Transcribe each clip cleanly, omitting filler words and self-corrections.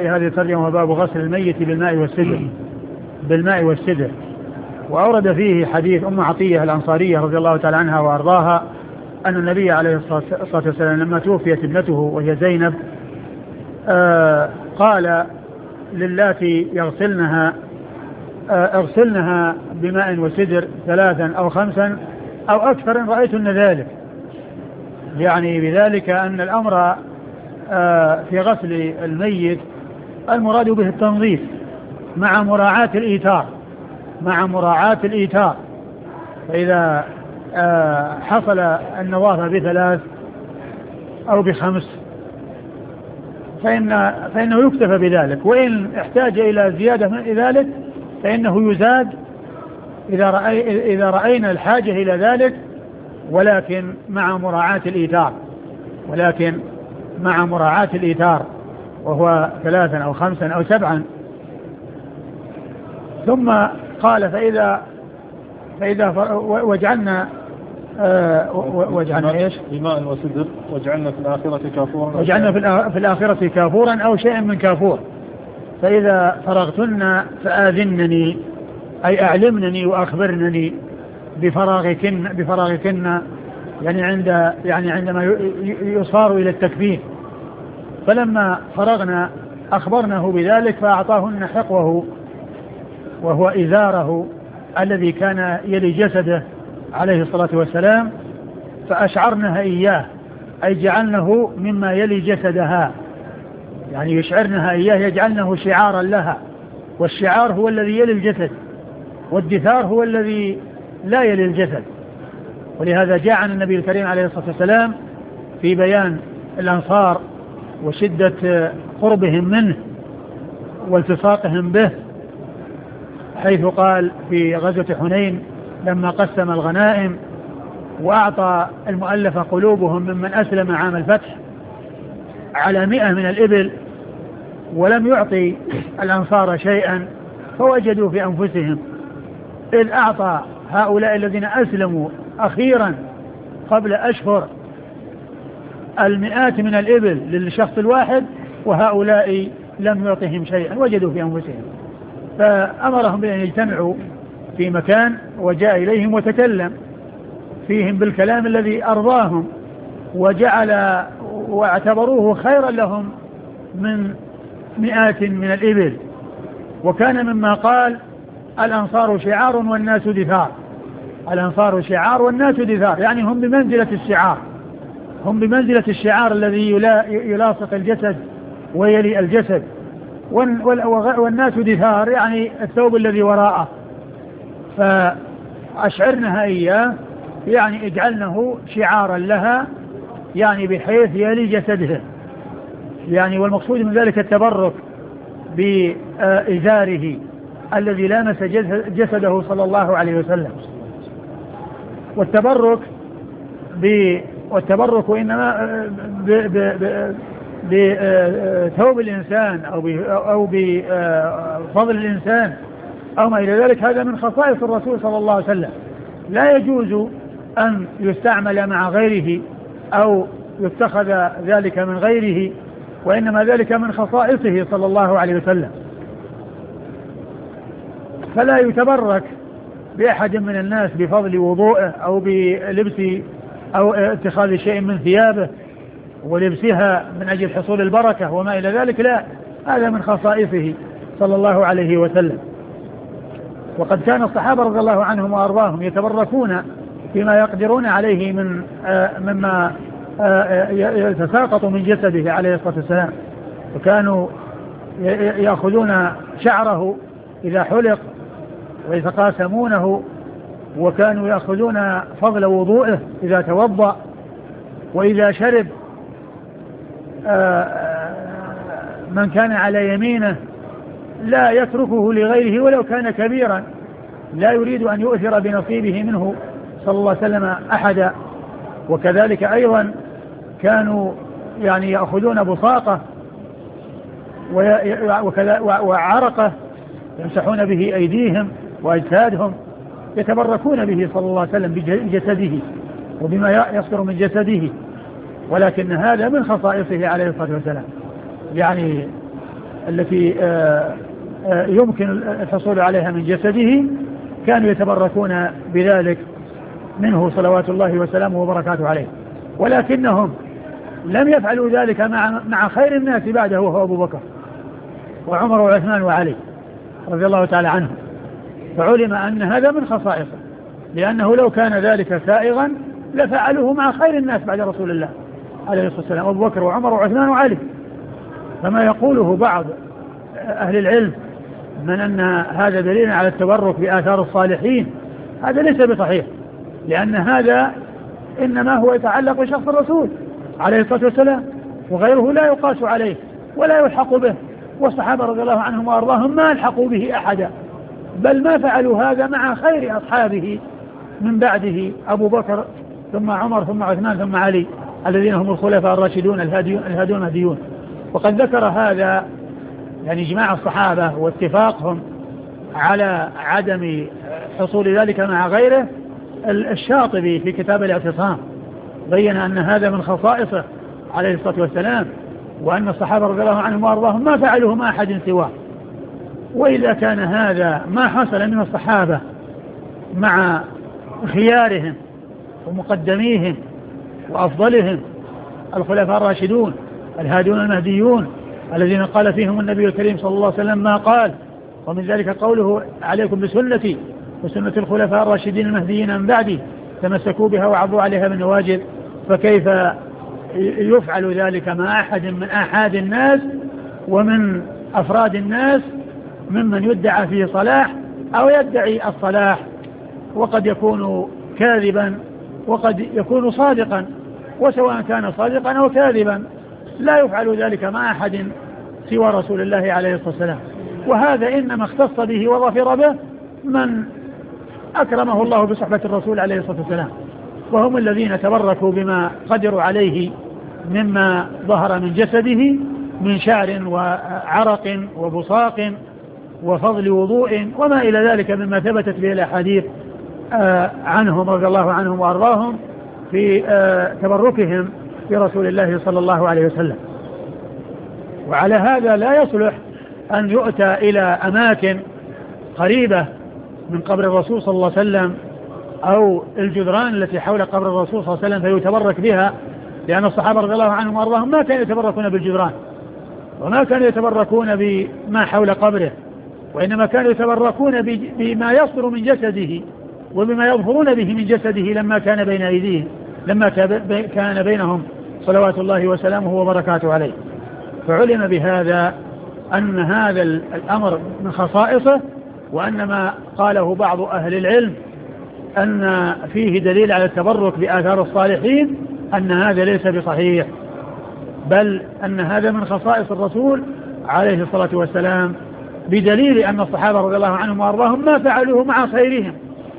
هذه الترجمة باب غسل الميت بالماء والسدر. وأورد فيه حديث أم عطية الأنصارية رضي الله تعالى عنها وأرضاها أن النبي عليه الصلاة والسلام لما توفيت ابنته وهي زينب قال للاتي يغسلنها اغسلنها بماء وسدر 3 أو 5 أو أكثر إن رأيتن ذلك، يعني بذلك أن الأمر في غسل الميت المراد به التنظيف مع مراعاة الإيتار. فإذا حصل النظافة ب3 أو ب5 فإنه يكتفى بذلك، وإن احتاج إلى زيادة من ذلك فإنه يزاد إذا رأينا الحاجة إلى ذلك، ولكن مع مراعاة الإيتار وهو 3 أو 5 أو 7. ثم قال فإذا وجعلنا ايش؟ بماء وسدر وجعلنا في الآخرة كافورا أو شيئا من كافور. فإذا فرغتن فآذنني أي أعلمني وأخبرنني بفراغكن يعني عندما يصار إلى التكفير. فلما فرغنا أخبرنه بذلك فأعطاهن حقوه وهو إزاره الذي كان يلي جسده عليه الصلاة والسلام، فأشعرنها إياه أي جعلنه مما يلي جسدها، يعني يشعرنها إياه يجعلنه شعارا لها، والشعار هو الذي يلي الجسد، والدثار هو الذي لا يلي الجسد. ولهذا جاء عن النبي الكريم عليه الصلاة والسلام في بيان الأنصار وشدة قربهم منه والتصاقهم به، حيث قال في غزوة حنين لما قسم الغنائم وأعطى المؤلف قلوبهم ممن أسلم عام الفتح على 100 من الإبل، ولم يعطي الأنصار شيئا فوجدوا في أنفسهم، إذ أعطى هؤلاء الذين أسلموا أخيرا قبل أشهر 100 من الإبل للشخص الواحد، وهؤلاء لم يعطهم شيئا وجدوا في أنفسهم، فأمرهم بأن يجتمعوا في مكان وجاء إليهم وتكلم فيهم بالكلام الذي أرضاهم واعتبروه خيرا لهم من 100 من الإبل. وكان مما قال الأنصار شعار والناس دثار، الأنصار شعار والناس دثار، يعني هم بمنزلة الشعار الذي يلاصق الجسد ويلي الجسد، والناس دثار يعني الثوب الذي وراءه. فأشعرنها إياه يعني اجعلنه شعارا لها، يعني بحيث يلي جسده، يعني والمقصود من ذلك التبرك بإزاره الذي لامس جسده صلى الله عليه وسلم. والتبرك إنما بثوب الإنسان أو بفضل الإنسان أو ما إلى ذلك، هذا من خصائص الرسول صلى الله عليه وسلم، لا يجوز أن يستعمل مع غيره أو يتخذ ذلك من غيره، وإنما ذلك من خصائصه صلى الله عليه وسلم. فلا يتبرك بأحد من الناس بفضل وضوءه أو بلبس أو اتخاذ شيء من ثيابه ولبسها من أجل حصول البركة وما إلى ذلك، لا، هذا من خصائصه صلى الله عليه وسلم. وقد كان الصحابة رضي الله عنهم وأرضاهم يتبركون فيما يقدرون عليه مما يتساقط من جسده عليه الصلاة والسلام، وكانوا يأخذون شعره إذا حلق ويتقاسمونه، وكانوا يأخذون فضل وضوءه إذا توضأ، وإذا شرب من كان على يمينه لا يتركه لغيره ولو كان كبيرا، لا يريد أن يؤثر بنصيبه منه صلى الله عليه وسلم أحدا. وكذلك أيضا كانوا يعني يأخذون بصاقه وعرقه يمسحون به أيديهم وأجسادهم، يتبركون به صلى الله عليه وسلم بجسده وبما يصدر من جسده، ولكن هذا من خصائصه عليه الصلاة والسلام، يعني التي يمكن الحصول عليها من جسده كانوا يتبركون بذلك منه صلوات الله وسلامه وبركاته عليه. ولكنهم لم يفعلوا ذلك مع خير الناس بعده وهو أبو بكر وعمر وعثمان وعلي رضي الله تعالى عنهم، فعلم أن هذا من خصائصه، لأنه لو كان ذلك سائغا لفعلوه مع خير الناس بعد رسول الله عليه الصلاة والسلام، أبو بكر وعمر وعثمان وعلي. فما يقوله بعض أهل العلم من أن هذا دليل على التبرك بآثار الصالحين هذا ليس بصحيح، لأن هذا إنما هو يتعلق بشخص الرسول عليه الصلاة والسلام، وغيره لا يقاس عليه ولا يلحق به. والصحابة رضي الله عنهم وأرضاهم ما الحقوا به أحدا، بل ما فعلوا هذا مع خير أصحابه من بعده، أبو بكر ثم عمر ثم عثمان ثم علي الذين هم الخلفاء الراشدون الهادون المهديون. وقد ذكر هذا يعني إجماع الصحابة واتفاقهم على عدم حصول ذلك مع غيره. الشاطبي في كتاب الاعتصام بين أن هذا من خصائصه عليه الصلاة والسلام، وأن الصحابة رضي الله عنهم وأرضاهم ما فعلوه مع أحد سواه. وإذا كان هذا ما حصل من الصحابة مع خيارهم ومقدميهم وأفضلهم الخلفاء الراشدون الهادون المهديون الذين قال فيهم النبي الكريم صلى الله عليه وسلم ما قال، ومن ذلك قوله عليكم بسنتي وسنة الخلفاء الراشدين المهديين من بعدي تمسكوا بها وعضوا عليها بالنواجذ، فكيف يفعل ذلك مع أحد من أحد الناس ومن أفراد الناس ممن يدعى فيه صلاح أو يدعي الصلاح، وقد يكون كاذبا وقد يكون صادقا، وسواء كان صادقا أو كاذبا لا يفعل ذلك مع أحد سوى رسول الله عليه الصلاة والسلام. وهذا إنما اختص به وظفر به من أكرمه الله بصحبة الرسول عليه الصلاة والسلام، وهم الذين تبركوا بما قدروا عليه مما ظهر من جسده من شعر وعرق وبصاق وفضل وضوء وما إلى ذلك مما ثبتت به الأحاديث عنهم رضي الله عنهم وأرضاهم في تبركهم برسول الله صلى الله عليه وسلم. وعلى هذا لا يصلح أن يؤتى إلى أماكن قريبة من قبر الرسول صلى الله عليه وسلم أو الجدران التي حول قبر الرسول صلى الله عليه وسلم فيتبرك بها، لأن الصحابة رضي الله عنهم وأرضاهم ما كانوا يتبركون بالجدران وما كانوا يتبركون بما حول قبره، وإنما كانوا يتبركون بما يصدر من جسده وبما يظهرون به من جسده لما كان بين أيديهم، لما كان بينهم صلوات الله وسلامه وبركاته عليه. فعلم بهذا أن هذا الأمر من خصائصه، وأن ما قاله بعض أهل العلم أن فيه دليل على التبرك بآثار الصالحين أن هذا ليس بصحيح، بل أن هذا من خصائص الرسول عليه الصلاة والسلام، بدليل أن الصحابة رضي الله عنهم وأرضاهم ما فعلوه مع خيرهم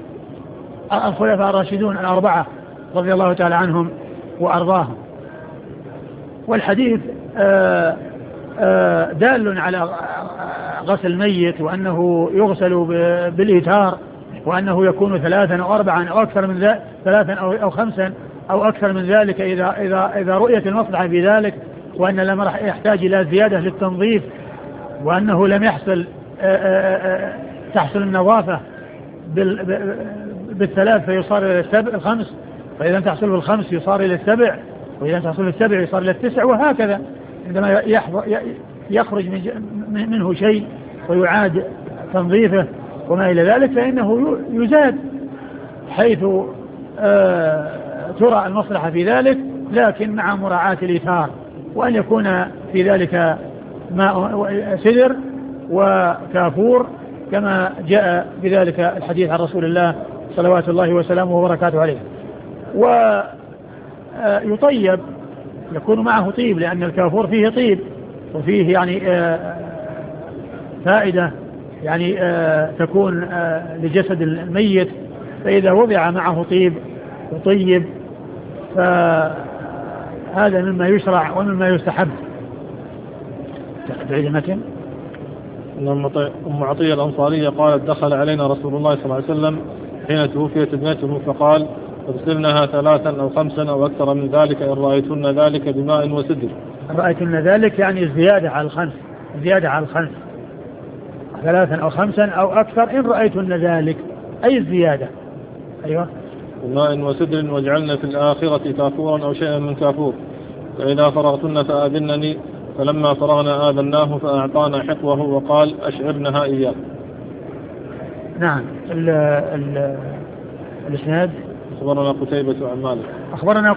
الخلفاء الراشدون الأربعة رضي الله تعالى عنهم وأرضاهم. والحديث دال على غسل الميت وأنه يغسل بالإيتار، وأنه يكون 3 أو 4 أو أكثر من ذلك، 3 أو 5 أو أكثر من ذلك إذا رؤيت المصلحة في ذلك، وأن لم يحتاج إلى زيادة للتنظيف، وأنه لم تحصل النظافة بالثلاث فيصار إلى 5، فإذا لم تحصل بال5 يصار إلى 7، وإذا لم تحصل بال7 يصار إلى 9، وهكذا عندما يخرج منه شيء ويعاد تنظيفه وما إلى ذلك فإنه يزاد حيث ترى المصلحة في ذلك، لكن مع مراعاة الإيثار، وأن يكون في ذلك ماء سدر وكافور كما جاء بذلك الحديث عن رسول الله صلوات الله وسلامه وبركاته عليه. ويطيب يكون معه طيب، لأن الكافور فيه طيب وفيه يعني فائدة يعني تكون لجسد الميت، فإذا وضع معه طيب وطيب فهذا مما يشرع ومما يستحب. تعيد المتن. أم عطية الأنصارية قالت دخل علينا رسول الله صلى الله عليه وسلم حين توفيت ابنته فقال اغسلنها 3 أو 5 أو أكثر من ذلك إن رأيتن ذلك بماء وسدر. رأيتن ذلك يعني الزيادة على 5، زيادة على الخمس، 3 أو 5 أو أكثر إن رأيتن ذلك، أي الزيادة. أيوة. وماء وسدر واجعلنا في الآخرة كافورا أو شيئا من كافور، فإذا فرغتن فآذنني، فلما فرغنا آذناه فأعطانا حقوه وقال أشعرنها إياه. نعم. الإسناد أخبرنا قتيبة عن مالك. أخبرنا